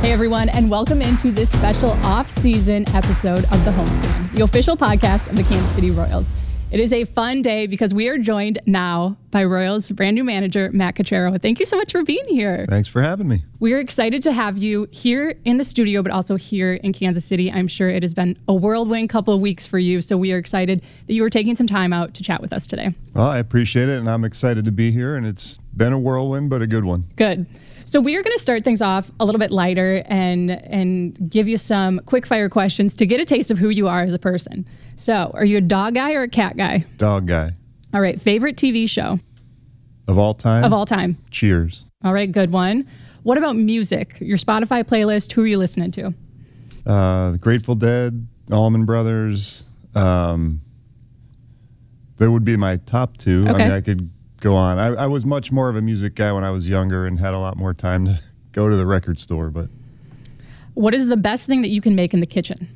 Hey everyone, and welcome into this special off-season episode of The Homestand, the official podcast of the Kansas City Royals. It is a fun day because we are joined now by Royals brand new manager, Matt Cachero. Thank you so much for being here. Thanks for having me. We're excited to have you here in the studio, but also here in Kansas City. I'm sure it has been a whirlwind couple of weeks for you, so we are excited that you were taking some time out to chat with us today. Well, I appreciate it, and I'm excited to be here, and it's been a whirlwind, but a good one. Good. So we are going to start things off a little bit lighter and give you some quick fire questions to get a taste of who you are as a person. So are you a dog guy or a cat guy? Dog guy. All right. Favorite TV show? Of all time? Of all time. Cheers. All right. Good one. What about music? Your Spotify playlist, who are you listening to? The Grateful Dead, Allman Brothers. They would be my top two. Okay. I mean, I could go on. I was much more of a music guy when I was younger and had a lot more time to go to the record store. But what is the best thing that you can make in the kitchen?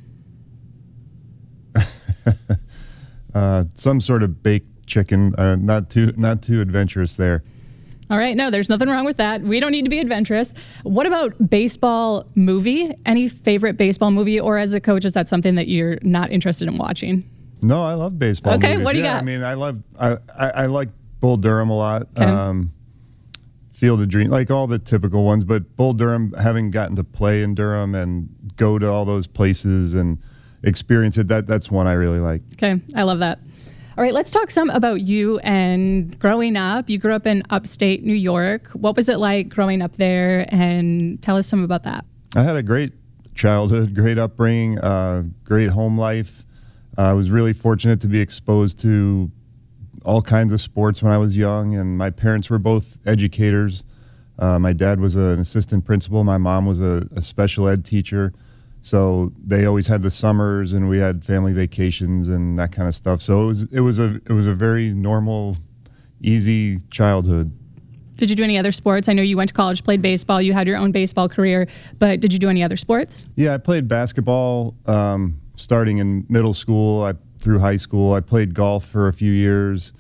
some sort of baked chicken. Not too adventurous there. All right. No, there's nothing wrong with that. We don't need to be adventurous. What about baseball movie? Any favorite baseball movie? Or as a coach, is that something that you're not interested in watching? No, I love baseball Okay, movies. what do you got? I mean, I like Bull Durham a lot. Okay. Field of Dreams, like all the typical ones. But Bull Durham, having gotten to play in Durham and go to all those places and experience it, that's one I really like. Okay, I love that. All right, let's talk some about you and growing up. You grew up in upstate New York. What was it like growing up there? And tell us some about that. I had a great childhood, great upbringing, great home life. I was really fortunate to be exposed to all kinds of sports when I was young, and my parents were both educators. My dad was an assistant principal. My mom was a special ed teacher. So they always had the summers, and we had family vacations and that kind of stuff. So it was a very normal, easy childhood. Did you do any other sports? I know you went to college, played baseball. You had your own baseball career, but did you do any other sports? Yeah, I played basketball starting in middle school through high school. I played golf for a few years.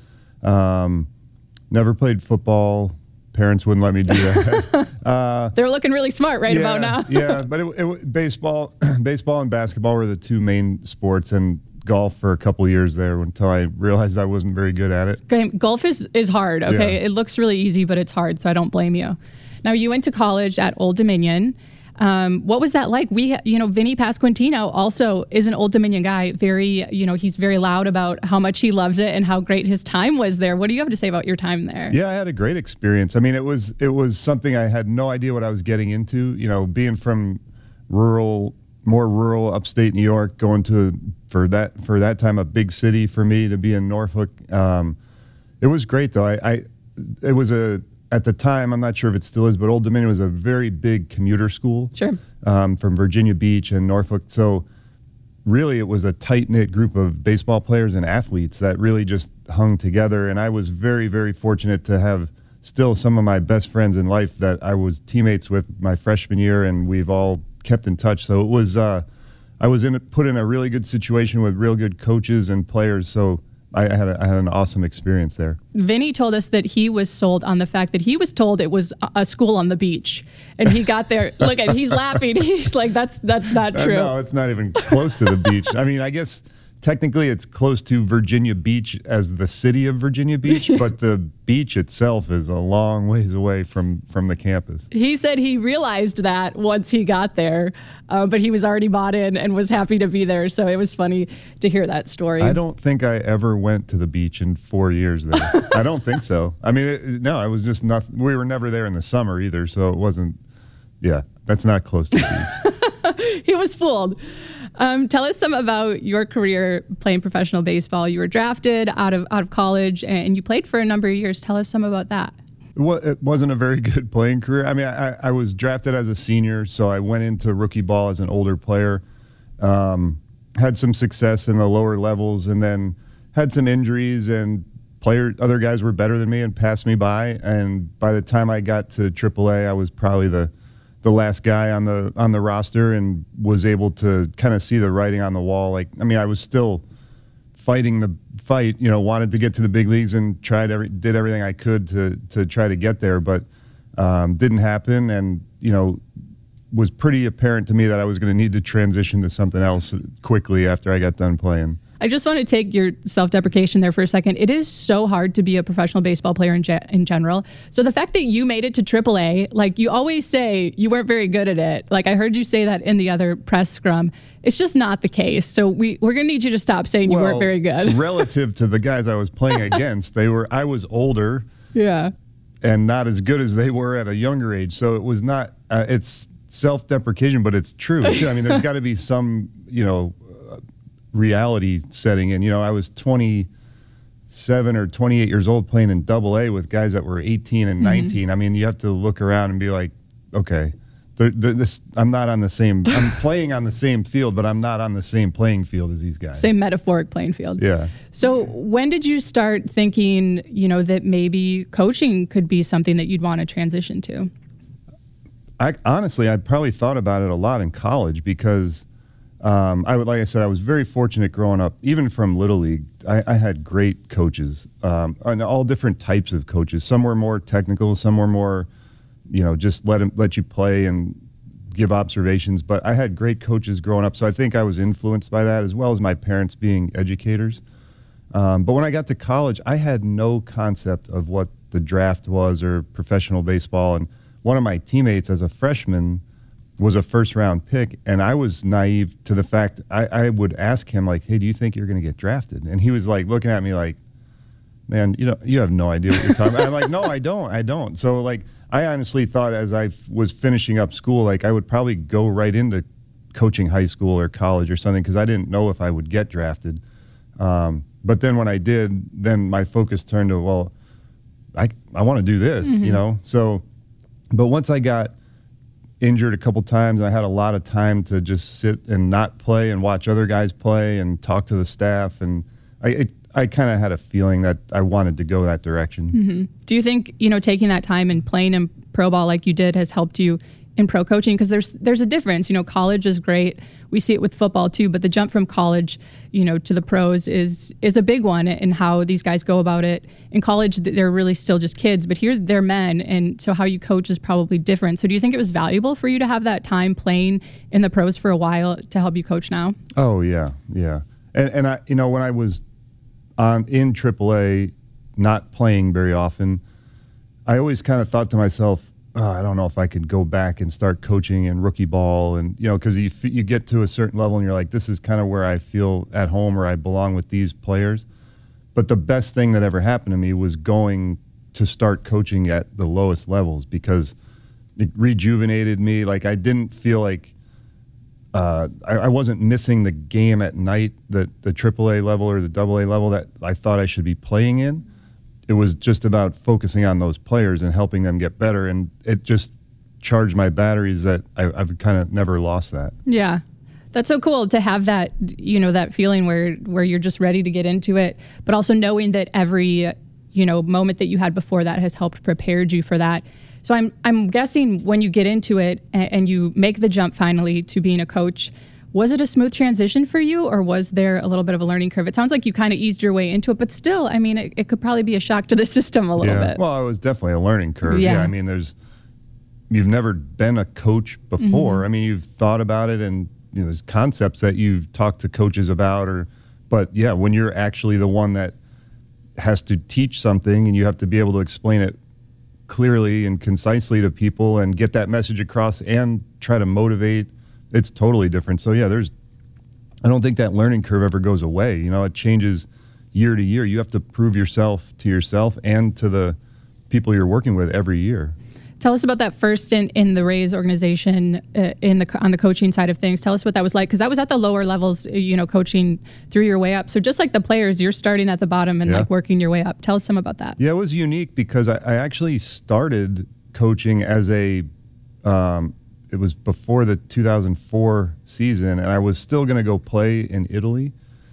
Never played football. Parents wouldn't let me do that. They're looking really smart about now. Yeah, but baseball and basketball were the two main sports, and golf for a couple of years there until I realized I wasn't very good at it. Okay, golf is hard, okay? Yeah. It looks really easy, but it's hard, so I don't blame you. Now, you went to college at Old Dominion. What was that like? Vinny Pasquantino also is an Old Dominion guy. He's very loud about how much he loves it and how great his time was there. What do you have to say about your time there? Yeah, I had a great experience. I mean, it was something I had no idea what I was getting into. You know, being from more rural upstate New York, going to for that time a big city for me to be in Norfolk. It was great though. It was at the time, I'm not sure if it still is, but Old Dominion was a very big commuter school. Sure. From Virginia Beach and Norfolk. So really it was a tight-knit group of baseball players and athletes that really just hung together. And I was very, very fortunate to have still some of my best friends in life that I was teammates with my freshman year, and we've all kept in touch. So it was I was put in a really good situation with real good coaches and players. So I had an awesome experience there. Vinny told us that he was sold on the fact that he was told it was a school on the beach, and he got there. Look at, he's laughing. He's like, that's not true. No, it's not even close to the beach. I mean, I guess technically it's close to Virginia Beach as the city of Virginia Beach, but the beach itself is a long ways away from the campus. He said he realized that once he got there, but he was already bought in and was happy to be there. So it was funny to hear that story. I don't think I ever went to the beach in 4 years there. I don't think so. I mean, I was just not. We were never there in the summer either, so it wasn't. Yeah, that's not close to the beach. He was fooled. Tell us some about your career playing professional baseball. You were drafted out of college, and you played for a number of years. Tell us some about that. It wasn't a very good playing career. I mean, I was drafted as a senior, so I went into rookie ball as an older player. Had some success in the lower levels, and then had some injuries, and other guys were better than me and passed me by. And by the time I got to AAA, I was probably the last guy on the roster, and was able to kind of see the writing on the wall. Like, I mean, I was still fighting the fight, wanted to get to the big leagues and did everything I could to try to get there, but didn't happen. And, was pretty apparent to me that I was going to need to transition to something else quickly after I got done playing. I just want to take your self-deprecation there for a second. It is so hard to be a professional baseball player in general. So the fact that you made it to AAA, like you always say you weren't very good at it. Like I heard you say that in the other press scrum. It's just not the case. So we're going to need you to stop saying you weren't very good. Relative to the guys I was playing against, I was older. Yeah. And not as good as they were at a younger age. So it was not, it's self-deprecation, but it's true. I mean, there's got to be some, reality setting in. I was 27 or 28 years old playing in AA with guys that were 18 and 19. I mean, you have to look around and be like, okay, I'm not on the same, I'm playing on the same field, but I'm not on the same playing field as these guys. Same metaphoric playing field. Yeah. So when did you start thinking, that maybe coaching could be something that you'd want to transition to? I probably thought about it a lot in college because like I said, I was very fortunate growing up. Even from Little League, I had great coaches, and all different types of coaches. Some were more technical, some were more, just let you play and give observations. But I had great coaches growing up, so I think I was influenced by that, as well as my parents being educators. But when I got to college, I had no concept of what the draft was or professional baseball. And one of my teammates as a freshman was a first-round pick, and I was naive to the fact I would ask him, like, hey, do you think you're going to get drafted? And he was, like, looking at me like, man, you have no idea what you're talking about. I'm like, no, I don't. So, like, I honestly thought as I was finishing up school, like, I would probably go right into coaching high school or college or something because I didn't know if I would get drafted. But then when I did, then my focus turned to, well, I want to do this, So, but once I got injured a couple times, and I had a lot of time to just sit and not play and watch other guys play and talk to the staff. And I kind of had a feeling that I wanted to go that direction. Mm-hmm. Do you think, taking that time and playing in pro ball like you did has helped you in pro coaching? Because there's a difference. College is great. We see it with football too, but the jump from college, to the pros is a big one in how these guys go about it. In college, they're really still just kids, but here they're men. And so how you coach is probably different. So do you think it was valuable for you to have that time playing in the pros for a while to help you coach now? Oh yeah. Yeah. And I, when I was in AAA, not playing very often, I always kind of thought to myself, I don't know if I could go back and start coaching in rookie ball. And, because you get to a certain level and you're like, this is kind of where I feel at home or I belong with these players. But the best thing that ever happened to me was going to start coaching at the lowest levels because it rejuvenated me. Like I didn't feel like I wasn't missing the game at night, the AAA level or the AA level that I thought I should be playing in. It was just about focusing on those players and helping them get better. And it just charged my batteries that I've kind of never lost that. Yeah. That's so cool to have that, that feeling where you're just ready to get into it, but also knowing that every, moment that you had before that has helped prepared you for that. So I'm guessing when you get into it and you make the jump finally to being a coach, was it a smooth transition for you or was there a little bit of a learning curve? It sounds like you kind of eased your way into it, but still, I mean, it could probably be a shock to the system a little bit. Well, it was definitely a learning curve. Yeah. I mean, you've never been a coach before. Mm-hmm. I mean, you've thought about it and there's concepts that you've talked to coaches about but yeah, when you're actually the one that has to teach something and you have to be able to explain it clearly and concisely to people and get that message across and try to motivate, it's totally different. So yeah, I don't think that learning curve ever goes away. It changes year to year. You have to prove yourself to yourself and to the people you're working with every year. Tell us about that first in the Rays organization on the coaching side of things. Tell us what that was like, because that was at the lower levels, coaching through your way up. So just like the players, you're starting at the bottom and like working your way up. Tell us some about that. Yeah, it was unique because I actually started coaching as it was before the 2004 season, and I was still going to go play in Italy.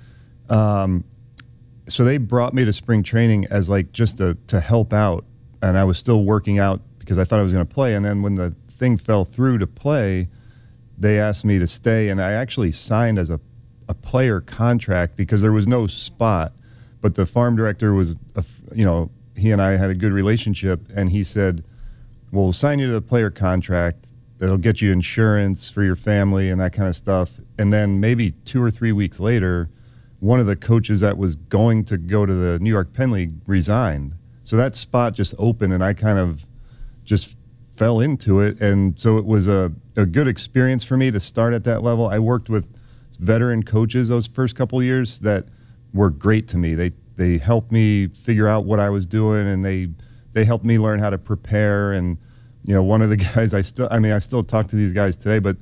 So they brought me to spring training as like just to help out, and I was still working out because I thought I was going to play. And then when the thing fell through to play, they asked me to stay, and I actually signed as a player contract because there was no spot. But the farm director was, he and I had a good relationship, and he said, "We'll sign you to the player contract, that'll get you insurance for your family and that kind of stuff. And then maybe 2 or 3 weeks later, one of the coaches that was going to go to the New York Penn League resigned. So that spot just opened, and I kind of just fell into it. And so it was a good experience for me to start at that level. I worked with veteran coaches those first couple of years that were great to me. They helped me figure out what I was doing, and they helped me learn how to prepare. And one of the guys I still talk to these guys today, but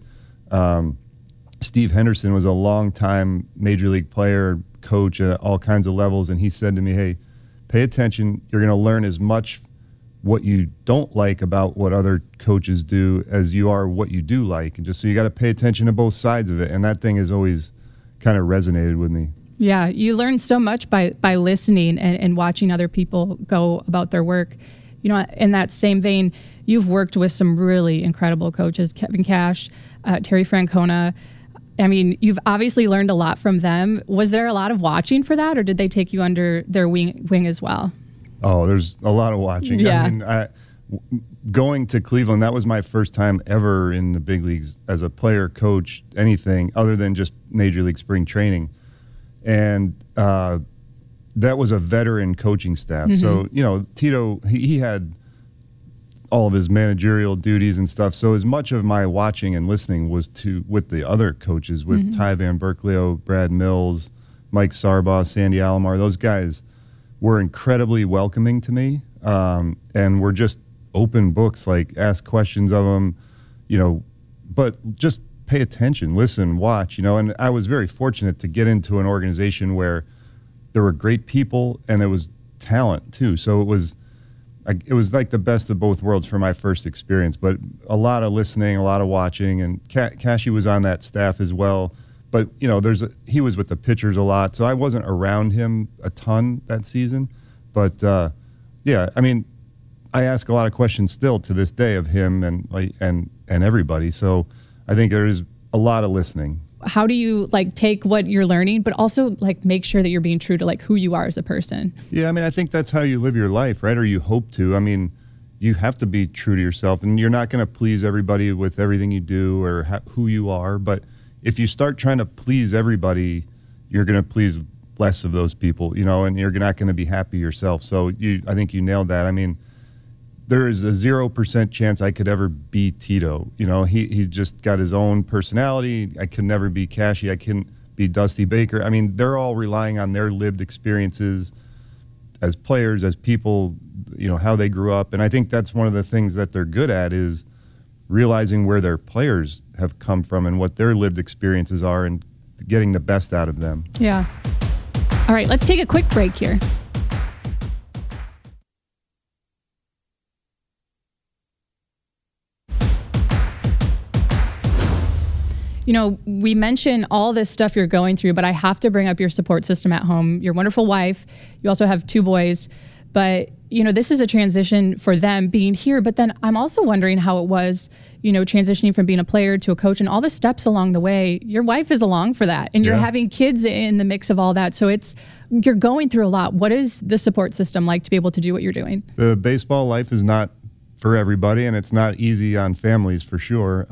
Steve Henderson was a long-time major league player, coach at all kinds of levels, and he said to me, hey, pay attention. You're going to learn as much what you don't like about what other coaches do as you are what you do like. And just so you got to pay attention to both sides of it. And that thing has always kind of resonated with me. Yeah, you learn so much by listening and watching other people go about their work. In that same vein, you've worked with some really incredible coaches, Kevin Cash, Terry Francona. I mean, you've obviously learned a lot from them. Was there a lot of watching for that, or did they take you under their wing as well? Oh, there's a lot of watching. Yeah. I mean, going to Cleveland, that was my first time ever in the big leagues as a player, coach, anything other than just Major League spring training. And that was a veteran coaching staff. Mm-hmm. So, Tito, he had all of his managerial duties and stuff. So as much of my watching and listening was with the other coaches, with mm-hmm. Ty Van Berkeley, Brad Mills, Mike Sarbaugh, Sandy Alomar. Those guys were incredibly welcoming to me, and were just open books, like ask questions of them, but just pay attention, listen, watch, and I was very fortunate to get into an organization where there were great people and it was talent too. So it was like the best of both worlds for my first experience, but a lot of listening, a lot of watching, and Cashy was on that staff as well. But, he was with the pitchers a lot, so I wasn't around him a ton that season. But, yeah, I mean, I ask a lot of questions still to this day of him and everybody. So I think there is a lot of listening. How do you take what you're learning, but also make sure that you're being true to who you are as a person? Yeah, I mean, I think that's how you live your life, right? Or you hope to. I mean, you have to be true to yourself, and you're not going to please everybody with everything you do or who you are. But if you start trying to please everybody, you're going to please less of those people, and you're not going to be happy yourself. So I think you nailed that. I mean, there is a 0% chance I could ever be Tito. He's just got his own personality. I could never be Cashy. I couldn't be Dusty Baker. I mean, they're all relying on their lived experiences as players, as people, how they grew up. And I think that's one of the things that they're good at, is realizing where their players have come from and what their lived experiences are and getting the best out of them. Yeah. All right, let's take a quick break here. We mention all this stuff you're going through, but I have to bring up your support system at home. Your wonderful wife. You also have 2 boys. But, this is a transition for them being here. But then I'm also wondering how it was, transitioning from being a player to a coach and all the steps along the way. Your wife is along for that. And you're having kids in the mix of all that. So you're going through a lot. What is the support system like to be able to do what you're doing? The baseball life is not for everybody, and it's not easy on families for sure.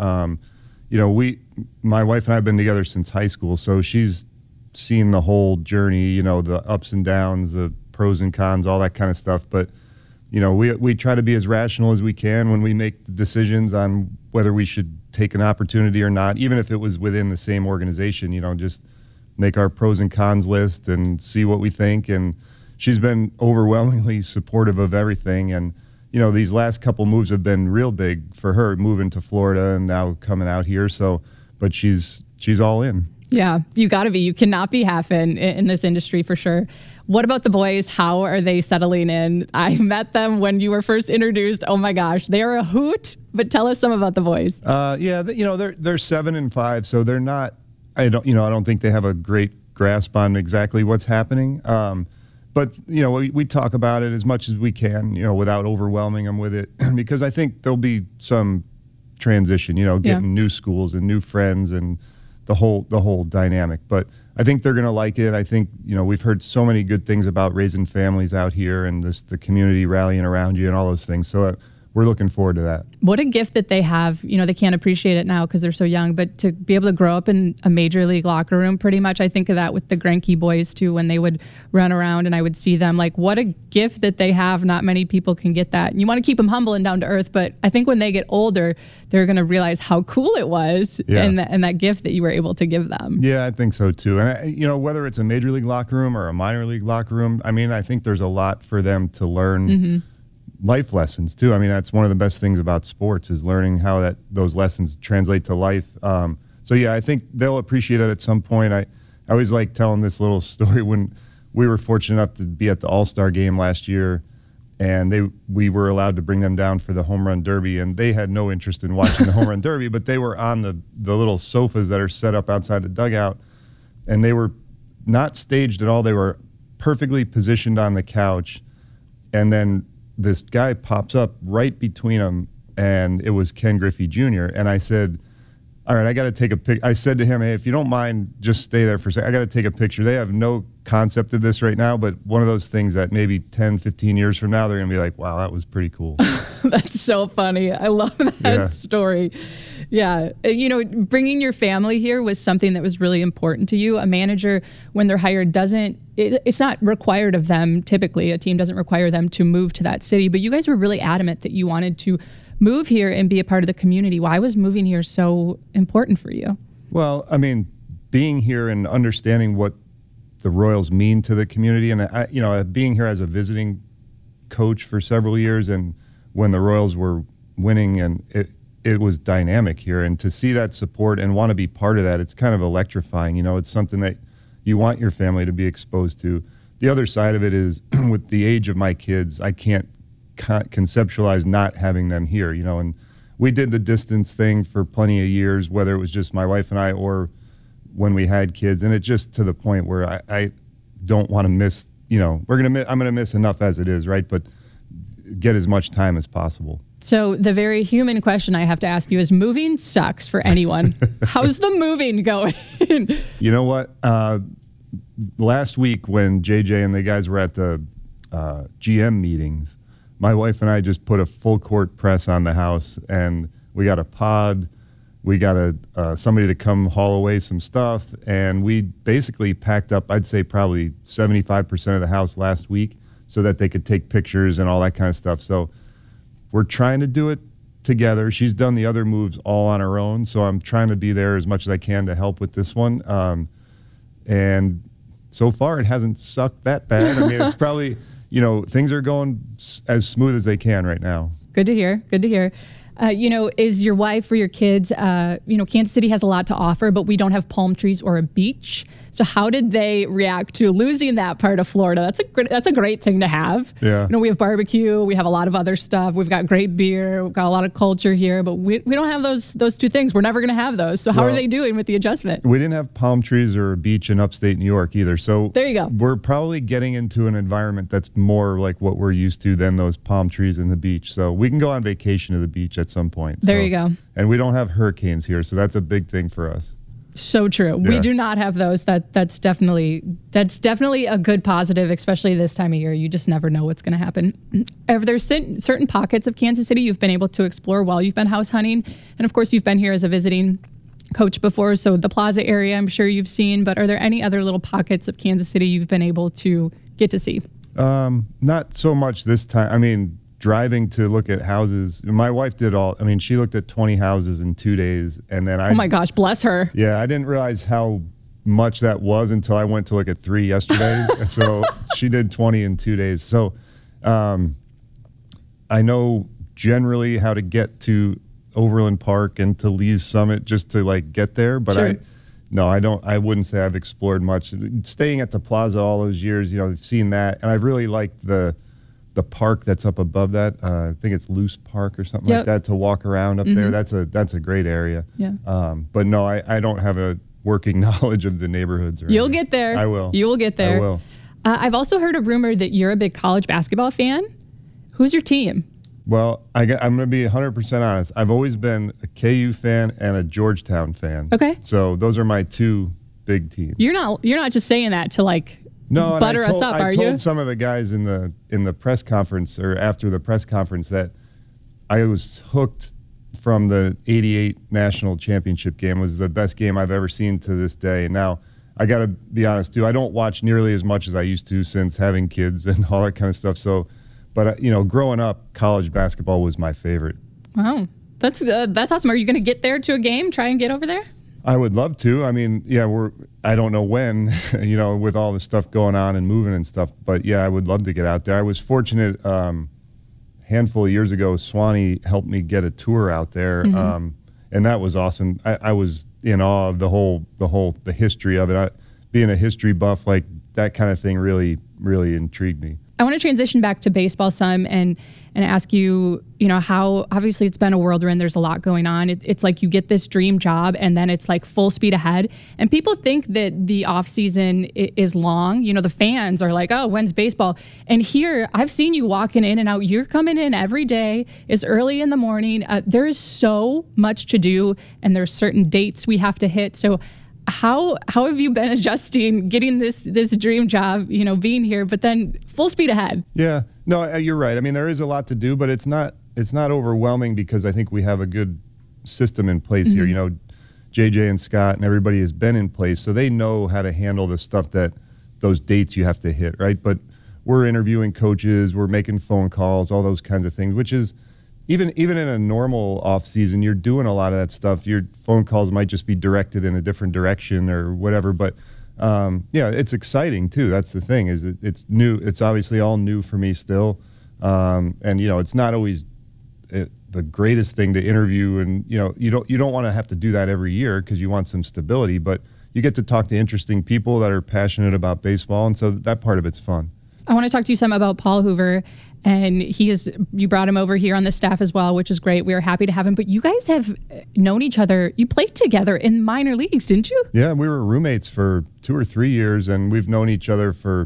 My wife and I have been together since high school, so she's seen the whole journey, the ups and downs, the pros and cons, all that kind of stuff. But, we try to be as rational as we can when we make decisions on whether we should take an opportunity or not, even if it was within the same organization, just make our pros and cons list and see what we think. And she's been overwhelmingly supportive of everything. And, these last couple moves have been real big for her, moving to Florida and now coming out here. But she's all in. Yeah, you got to be. You cannot be half in this industry for sure. What about the boys? How are they settling in? I met them when you were first introduced. Oh my gosh, they are a hoot. But tell us some about the boys. They're 7 and 5, so they're not. I don't think they have a great grasp on exactly what's happening. But we talk about it as much as we can, without overwhelming them with it, because I think there'll be some transition, getting new schools and new friends and the whole dynamic. But I think they're going to like it. I think, we've heard so many good things about raising families out here and the community rallying around you and all those things. So we're looking forward to that. What a gift that they have. You know, they can't appreciate it now because they're so young, but to be able to grow up in a major league locker room, pretty much, I think of that with the Greinke boys too, when they would run around and I would see them. Like, what a gift that they have. Not many people can get that. And you want to keep them humble and down to earth, but I think when they get older, they're going to realize how cool it was and that gift that you were able to give them. Yeah, I think so too. And, you know, whether it's a major league locker room or a minor league locker room, I mean, I think there's a lot for them to learn. Life lessons too. I mean, that's one of the best things about sports is learning how those lessons translate to life. So yeah, I think they'll appreciate it at some point. I always like telling this little story when we were fortunate enough to be at the All-Star game last year, and we were allowed to bring them down for the home run derby, and they had no interest in watching the home run derby, but they were on the little sofas that are set up outside the dugout, and they were not staged at all. They were perfectly positioned on the couch, and then this guy pops up right between them, and it was Ken Griffey Jr. And I said, all right, I got to take a pic. I said to him, hey, if you don't mind, just stay there for a second. I got to take a picture. They have no concept of this right now, but one of those things that maybe 10, 15 years from now, they're going to be like, wow, that was pretty cool. That's so funny. I love that story. Yeah. You know, bringing your family here was something that was really important to you. A manager, when they're hired, it's not required of them. Typically, a team doesn't require them to move to that city, but you guys were really adamant that you wanted to move here and be a part of the community. Why was moving here so important for you? Well, I mean, being here and understanding what the Royals mean to the community, and being here as a visiting coach for several years, and when the Royals were winning, and it was dynamic here, and to see that support and want to be part of that, it's kind of electrifying. You know, it's something that you want your family to be exposed to. The other side of it is, with the age of my kids, I can't conceptualize not having them here, you know, and we did the distance thing for plenty of years, whether it was just my wife and I or when we had kids, and it's just to the point where I don't want to miss, you know, I'm going to miss enough as it is, right? But get as much time as possible. So the very human question I have to ask you is, moving sucks for anyone. How's the moving going? You know what? Last week when JJ and the guys were at the GM meetings, my wife and I just put a full court press on the house, and we got a pod. We got somebody to come haul away some stuff, and we basically packed up, I'd say probably 75% of the house last week so that they could take pictures and all that kind of stuff. So we're trying to do it together. She's done the other moves all on her own, so I'm trying to be there as much as I can to help with this one. And so far, it hasn't sucked that bad. I mean, it's probably, you know, things are going as smooth as they can right now. Good to hear. Good to hear. You know, is your wife or your kids, you know, Kansas City has a lot to offer, but we don't have palm trees or a beach. So how did they react to losing that part of Florida? That's a great thing to have. Yeah. You know, we have barbecue, we have a lot of other stuff. We've got great beer, we've got a lot of culture here, but we don't have those two things. We're never going to have those. So how are they doing with the adjustment? We didn't have palm trees or a beach in upstate New York either. So there you go. We're probably getting into an environment that's more like what we're used to than those palm trees and the beach. So we can go on vacation to the beach at some point. There you go. And we don't have hurricanes here, so that's a big thing for us. So true. Yeah. We do not have those. That's definitely a good positive, especially this time of year. You just never know what's going to happen. There's certain pockets of Kansas City you've been able to explore while you've been house hunting, and of course you've been here as a visiting coach before. So the Plaza area, I'm sure you've seen. But are there any other little pockets of Kansas City you've been able to get to see? Not so much this time. I mean, driving to look at houses. My wife did she looked at 20 houses in 2 days. And then oh my gosh, bless her. Yeah, I didn't realize how much that was until I went to look at 3 yesterday. So she did 20 in 2 days. So I know generally how to get to Overland Park and to Lee's Summit just to like get there. But sure. I wouldn't say I've explored much. Staying at the Plaza all those years, you know, I've seen that. And I've really liked the park that's up above that. I think it's Luce Park or something like that to walk around up there. That's a great area. Yeah. But no, I don't have a working knowledge of the neighborhoods. You'll get there. I will. You will get there. I will. I've also heard a rumor that you're a big college basketball fan. Who's your team? Well, I'm going to be 100% honest. I've always been a KU fan and a Georgetown fan. Okay. So those are my two big teams. You're not just saying that to like butter us up, are you? I told some of the guys in the press conference or after the press conference that I was hooked from the '88 national championship game. It was the best game I've ever seen to this day. And now I got to be honest too, I don't watch nearly as much as I used to since having kids and all that kind of stuff. So, but growing up, college basketball was my favorite. Wow, that's awesome. Are you going to get there to a game? Try and get over there? I would love to. I mean, yeah, I don't know when, with all the stuff going on and moving and stuff. But yeah, I would love to get out there. I was fortunate. Handful of years ago, Swanee helped me get a tour out there, and that was awesome. I was in awe of the history of it. Being a history buff, like that kind of thing, really, really intrigued me. I want to transition back to baseball some and ask you, how obviously it's been a whirlwind. There's a lot going on. It's like you get this dream job and then it's like full speed ahead. And people think that the off season is long. The fans are like, oh, when's baseball? And here I've seen you walking in and out. You're coming in every day. It's early in the morning. There is so much to do and there's certain dates we have to hit. So how have you been adjusting, getting this dream job, being here, but then full speed ahead? Yeah, no, you're right. I mean, there is a lot to do, but it's not overwhelming because I think we have a good system in place here. JJ and Scott and everybody has been in place, so they know how to handle the stuff that those dates you have to hit, right? But we're interviewing coaches, we're making phone calls, all those kinds of things, which is even in a normal off season, you're doing a lot of that stuff. Your phone calls might just be directed in a different direction or whatever. But it's exciting too. That's the thing, is it's new. It's obviously all new for me still, and it's not always the greatest thing to interview. And you don't want to have to do that every year because you want some stability. But you get to talk to interesting people that are passionate about baseball, and so that part of it's fun. I want to talk to you some about Paul Hoover. And you brought him over here on the staff as well, which is great. We are happy to have him. But you guys have known each other. You played together in minor leagues, didn't you? Yeah, we were roommates for 2 or 3 years, and we've known each other for,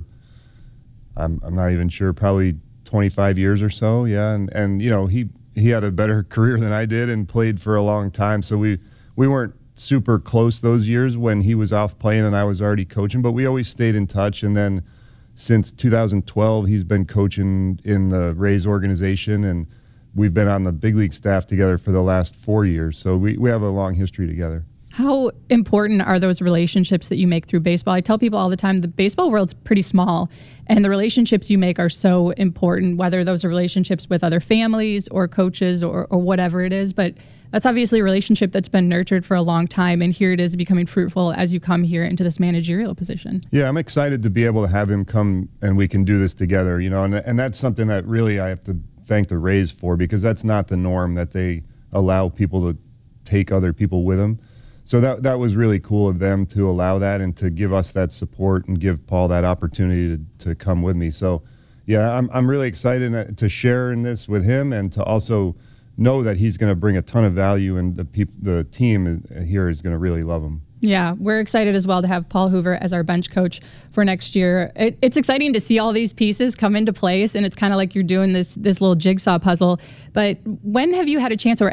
I'm not even sure, probably 25 years or so. Yeah, and he had a better career than I did and played for a long time. So we weren't super close those years when he was off playing and I was already coaching, but we always stayed in touch. And then since 2012, he's been coaching in the Rays organization, and we've been on the big league staff together for the last 4 years. So we have a long history together. How important are those relationships that you make through baseball? I tell people all the time, the baseball world's pretty small, and the relationships you make are so important, whether those are relationships with other families or coaches or whatever it is. But that's obviously a relationship that's been nurtured for a long time, and here it is becoming fruitful as you come here into this managerial position. Yeah, I'm excited to be able to have him come and we can do this together, and that's something that really I have to thank the Rays for, because that's not the norm, that they allow people to take other people with them. So that was really cool of them to allow that and to give us that support and give Paul that opportunity to come with me. So yeah, I'm really excited to share in this with him and to also know that he's going to bring a ton of value, and the team here is going to really love him. Yeah, we're excited as well to have Paul Hoover as our bench coach for next year. It's exciting to see all these pieces come into place, and it's kind of like you're doing this little jigsaw puzzle. But when have you had a chance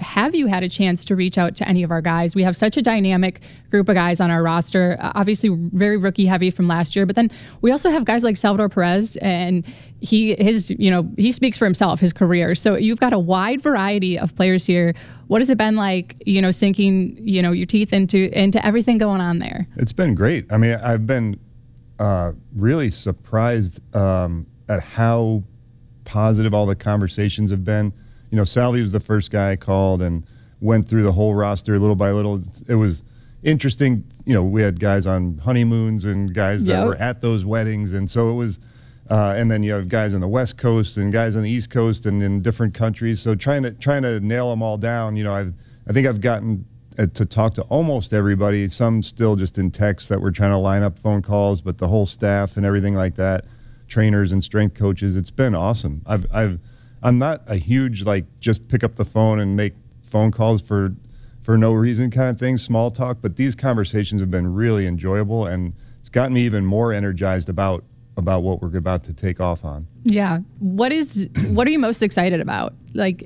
to reach out to any of our guys? We have such a dynamic group of guys on our roster, obviously very rookie heavy from last year, but then we also have guys like Salvador Perez, and he speaks for himself, his career. So you've got a wide variety of players here. What has it been like, sinking, your teeth into everything going on there? It's been great. I mean, I've been really surprised at how positive all the conversations have been. Salvi was the first guy I called and went through the whole roster little by little. It was interesting. We had guys on honeymoons and guys that were at those weddings. And so it was, and then you have guys on the West Coast and guys on the East Coast and in different countries. So trying to nail them all down, I think I've gotten to talk to almost everybody, some still just in text that we're trying to line up phone calls, but the whole staff and everything like that, trainers and strength coaches, it's been awesome. I'm not a huge, just pick up the phone and make phone calls for no reason kind of thing, small talk, but these conversations have been really enjoyable, and it's gotten me even more energized about what we're about to take off on. Yeah. What are you most excited about?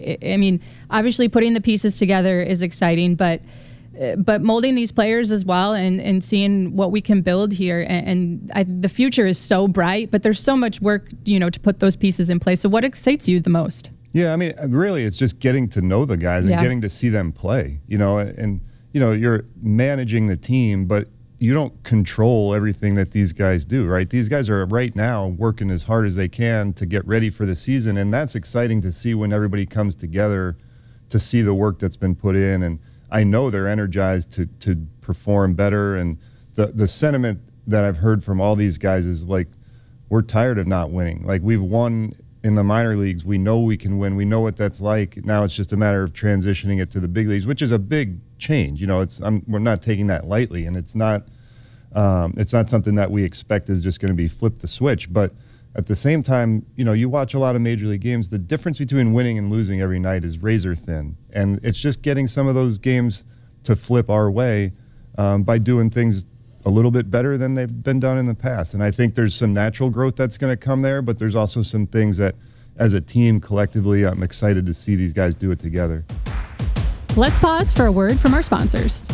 Obviously putting the pieces together is exciting, but molding these players as well and seeing what we can build here. The future is so bright, but there's so much work, to put those pieces in place. So what excites you the most? Yeah, I mean, really, it's just getting to know the guys and getting to see them play, and you're managing the team, but you don't control everything that these guys do, right? These guys are right now working as hard as they can to get ready for the season, and that's exciting to see when everybody comes together to see the work that's been put in. And I know they're energized to perform better, and the sentiment that I've heard from all these guys is like, we're tired of not winning. Like, we've won in the minor leagues. We know we can win. We know what that's like. Now it's just a matter of transitioning it to the big leagues, which is a big change. We're not taking that lightly, and it's not something that we expect is just going to be flip the switch. But at the same time, you watch a lot of major league games. The difference between winning and losing every night is razor thin, and it's just getting some of those games to flip our way by doing things a little bit better than they've been done in the past. And I think there's some natural growth that's going to come there, but there's also some things that, as a team, collectively, I'm excited to see these guys do it together. Let's pause for a word from our sponsors.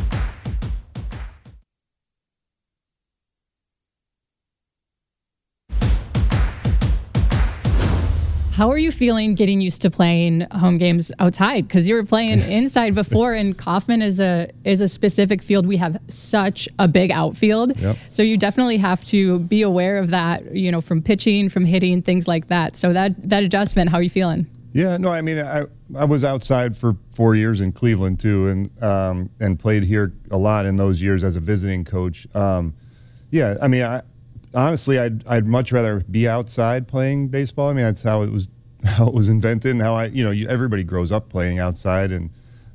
How are you feeling getting used to playing home games outside? Because you were playing inside before, and Kauffman is a specific field. We have such a big outfield. Yep. So you definitely have to be aware of that, from pitching, from hitting, things like that. So that adjustment, how are you feeling? Yeah, no, I mean, I was outside for 4 years in Cleveland too, and played here a lot in those years as a visiting coach. Yeah, I mean, honestly, I'd much rather be outside playing baseball. I mean, that's how it was invented, and how everybody grows up playing outside. And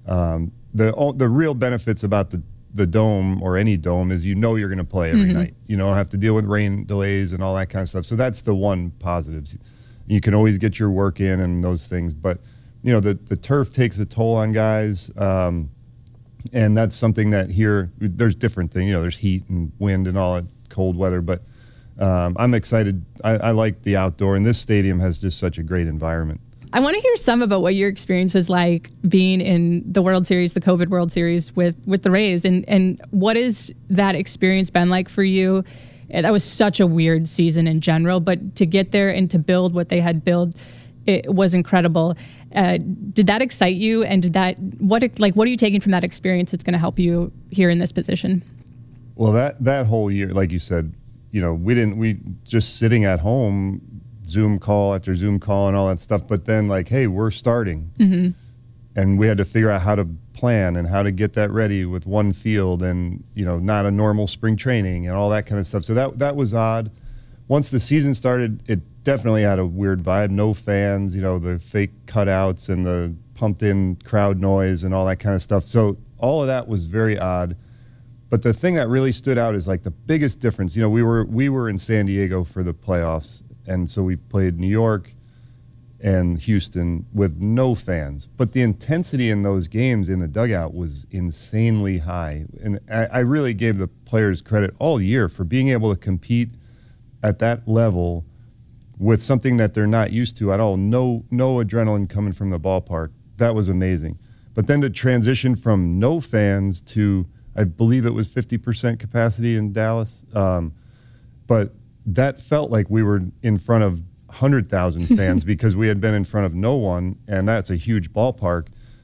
the real benefits about the dome, or any dome, is you're going to play every night. You don't have to deal with rain delays and all that kind of stuff. So that's the one positive. You can always get your work in and those things. But the turf takes a toll on guys, and that's something that here there's different things. There's heat and wind and all that cold weather, but I'm excited. I like the outdoor, and this stadium has just such a great environment. I want to hear some about what your experience was like being in the World Series, the COVID World Series with the Rays, and what has that experience been like for you? That was such a weird season in general, but to get there and to build what they had built, it was incredible. Did that excite you? And what are you taking from that experience that's going to help you here in this position? Well, that whole year, like you said, we just sitting at home, Zoom call after Zoom call and all that stuff. But then, hey, we're starting. Mm-hmm. And we had to figure out how to plan and how to get that ready with one field, and, not a normal spring training and all that kind of stuff. So that was odd. Once the season started, it definitely had a weird vibe. No fans, the fake cutouts and the pumped in crowd noise and all that kind of stuff. So all of that was very odd. But the thing that really stood out is the biggest difference. We were in San Diego for the playoffs, and so we played New York and Houston with no fans. But the intensity in those games in the dugout was insanely high. And I really gave the players credit all year for being able to compete at that level with something that they're not used to at all. No adrenaline coming from the ballpark. That was amazing. But then to transition from no fans to, I believe it was 50% capacity in Dallas. But that felt like we were in front of 100,000 fans because we had been in front of no one, and that's a huge ballpark.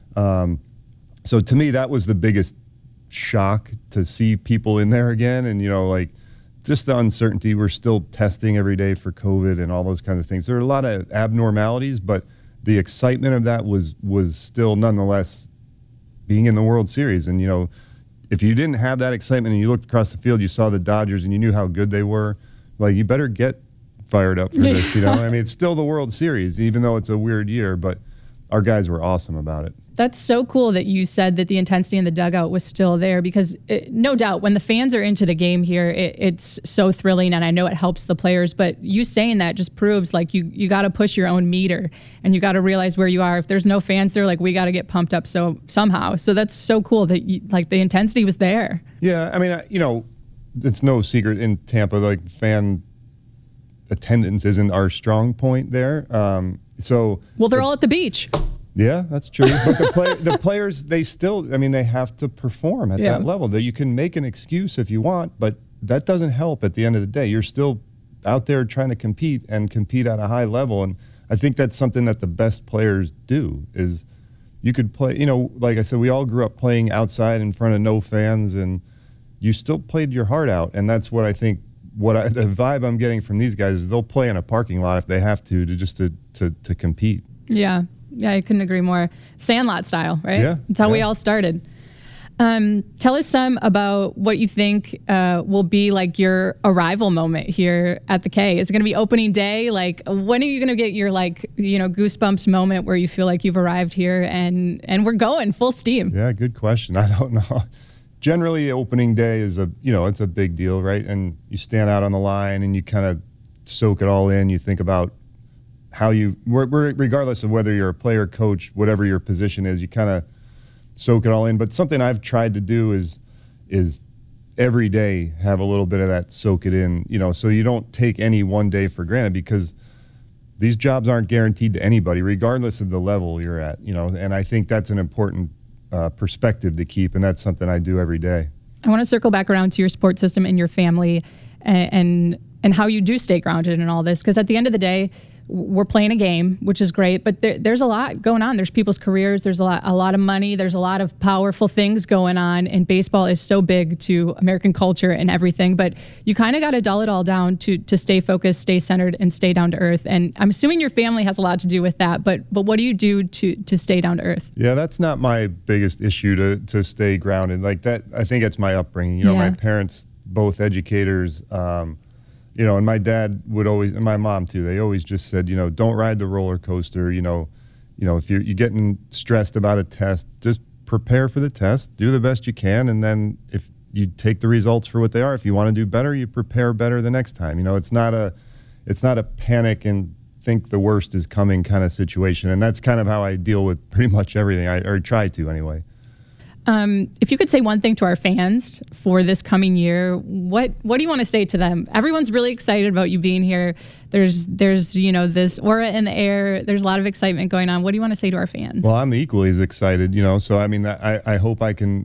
So to me, that was the biggest shock, to see people in there again. And, just the uncertainty. We're still testing every day for COVID and all those kinds of things. There are a lot of abnormalities, but the excitement of that was still nonetheless being in the World Series. And, if you didn't have that excitement and you looked across the field, you saw the Dodgers and you knew how good they were, you better get fired up for this, I mean, it's still the World Series, even though it's a weird year, but our guys were awesome about it. That's so cool that you said that the intensity in the dugout was still there, because no doubt when the fans are into the game here, it's so thrilling, and I know it helps the players, but you saying that just proves you got to push your own meter, and you got to realize where you are. If there's no fans there, we got to get pumped up somehow. So that's so cool that the intensity was there. Yeah, I mean, it's no secret in Tampa, fan attendance isn't our strong point there. They're all at the beach. Yeah, that's true. But the players, they still, they have to perform at that level. You can make an excuse if you want, but that doesn't help at the end of the day. You're still out there trying to compete at a high level. And I think that's something that the best players do is you could play, like I said, we all grew up playing outside in front of no fans, and you still played your heart out. And that's what I think, the vibe I'm getting from these guys is they'll play in a parking lot if they have to compete. Yeah, I couldn't agree more. Sandlot style, right? Yeah. That's how we all started. Tell us some about what you think will be like your arrival moment here at the K. Is it going to be opening day? Like, when are you going to get your goosebumps moment where you feel like you've arrived here and we're going full steam? Yeah, good question. I don't know. Generally, opening day is it's a big deal, right? And you stand out on the line and you kind of soak it all in. You think about how regardless of whether you're a player, coach, whatever your position is, you kind of soak it all in. But something I've tried to do is every day have a little bit of that soak it in, so you don't take any one day for granted, because these jobs aren't guaranteed to anybody, regardless of the level you're at, and I think that's an important perspective to keep, and that's something I do every day. I want to circle back around to your support system and your family and how you do stay grounded in all this, because at the end of the day, we're playing a game, which is great, but there's a lot going on. There's people's careers. There's a lot of money. There's a lot of powerful things going on, and baseball is so big to American culture and everything. But you kind of got to dull it all down to stay focused, stay centered, and stay down to earth. And I'm assuming your family has a lot to do with that. But what do you do to stay down to earth? Yeah, that's not my biggest issue to stay grounded like that. I think it's my upbringing. My parents, both educators. And my dad would always, and my mom too, they always just said, don't ride the roller coaster. If you're getting stressed about a test, just prepare for the test, do the best you can. And then if you take the results for what they are, if you want to do better, you prepare better the next time. It's not a panic and think the worst is coming kind of situation. And that's kind of how I deal with pretty much everything, or try to anyway. If you could say one thing to our fans for this coming year, what do you want to say to them? Everyone's really excited about you being here. There's this aura in the air. There's a lot of excitement going on. What do you want to say to our fans? Well, I'm equally as excited, so I mean, I hope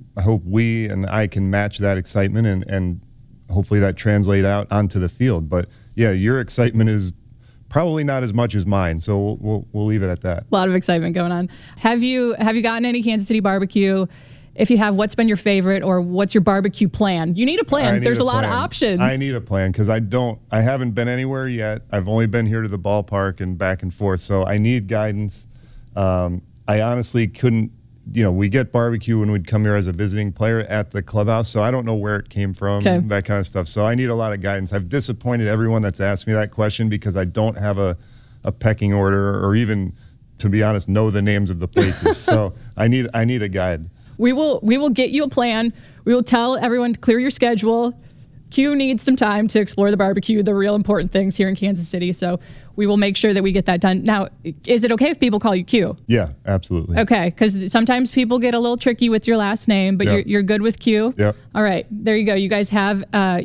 we and I can match that excitement and hopefully that translate out onto the field. But yeah, your excitement is probably not as much as mine, so we'll leave it at that. A lot of excitement going on. Have you gotten any Kansas City barbecue? If you have, what's been your favorite, or what's your barbecue plan? You need a plan. There's a lot of options. I need a plan because I haven't been anywhere yet. I've only been here to the ballpark and back and forth, so I need guidance. I honestly couldn't, we get barbecue when we'd come here as a visiting player at the clubhouse, so I don't know where it came from, that kind of stuff. So I need a lot of guidance. I've disappointed everyone that's asked me that question because I don't have a pecking order or even, to be honest, know the names of the places. So I need a guide. We will get you a plan. We will tell everyone to clear your schedule. Q needs some time to explore the barbecue, the real important things here in Kansas City. So we will make sure that we get that done. Now, is it okay if people call you Q? Yeah, absolutely. Okay, because sometimes people get a little tricky with your last name, but you're good with Q? Yep. All right, there you go. You guys have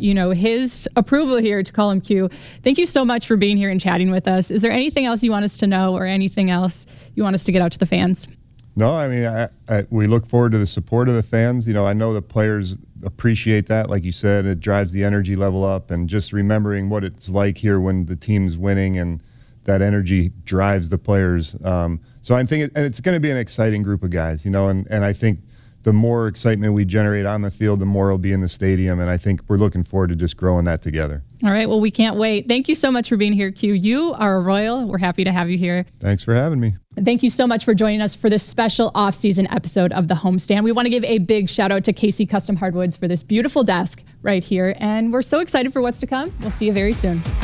his approval here to call him Q. Thank you so much for being here and chatting with us. Is there anything else you want us to know or anything else you want us to get out to the fans? No, I mean, we look forward to the support of the fans. I know the players appreciate that. Like you said, it drives the energy level up, and just remembering what it's like here when the team's winning, and that energy drives the players. So I think it's going to be an exciting group of guys, and I think the more excitement we generate on the field, the more it'll be in the stadium. And I think we're looking forward to just growing that together. All right. Well, we can't wait. Thank you so much for being here, Q. You are a Royal. We're happy to have you here. Thanks for having me. Thank you so much for joining us for this special off-season episode of The Homestand. We want to give a big shout out to KC Custom Hardwoods for this beautiful desk right here. And we're so excited for what's to come. We'll see you very soon.